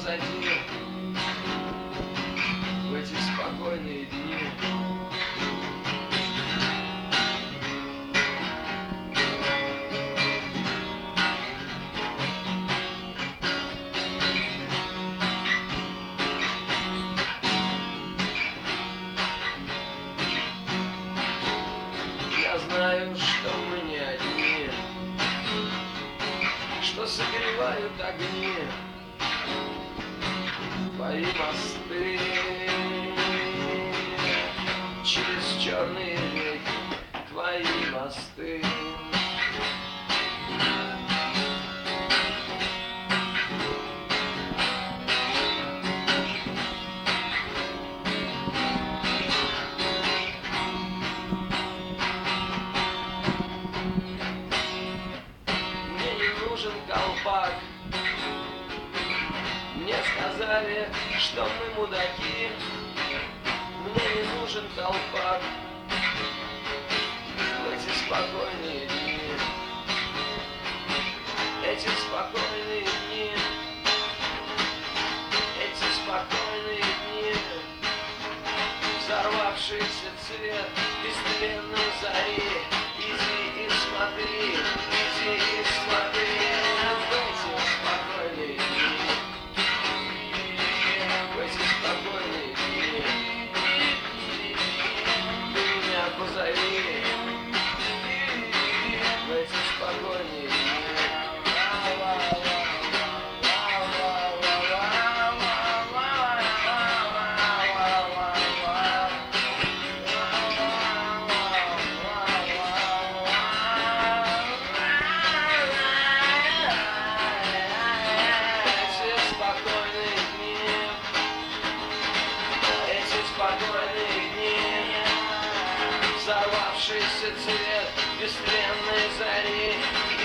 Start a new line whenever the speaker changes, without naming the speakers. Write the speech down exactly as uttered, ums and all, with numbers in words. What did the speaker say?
позади. В эти спокойные дни я знаю, что мы не одни, что согревают огни твои мосты через черные реки, твои мосты. Мне не нужен колпак. Мне сказали, что мы мудаки. Мне не нужен колпак. В эти спокойные дни, эти спокойные дни, эти спокойные дни, взорвавшийся цвет бестленной зари. Иди и смотри, иди и смотри в эти спокойные дни. В эти спокойные дни ты меня позови. В эти спокойные дни. Взорвавшийся цвет бестленной зари.